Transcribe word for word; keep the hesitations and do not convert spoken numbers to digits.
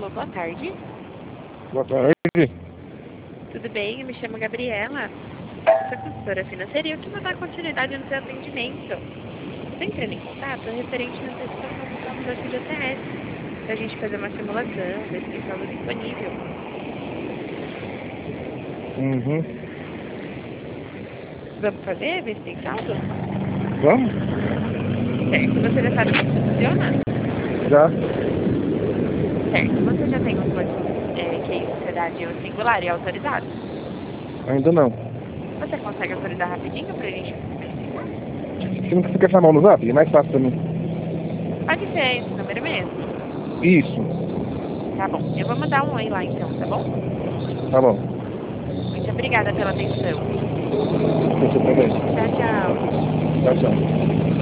Alô, boa tarde. Boa tarde. Tudo bem? Eu me chamo Gabriela. Sou consultora financeira e eu quero dar continuidade no seu atendimento. Estou entrando em contato referente na antecipação do plano da F G T S, para a gente fazer uma simulação, ver se tem saldo disponível. Uhum. Vamos fazer? Ver se tem saldo? Vamos? Certo. Você já sabe como funciona? Já. Certo. Você já tem um plano é, que é sociedade ou singular e autorizado? Ainda não. Você consegue autorizar rapidinho para a gente verificar? Você não quer chamar no zap? É mais fácil pra mim. Pode ser esse número mesmo. Isso. Tá bom. Eu vou mandar um oi lá então, tá bom? Tá bom. Muito obrigada pela atenção. Você também. Tchau, tchau. Tchau, tchau.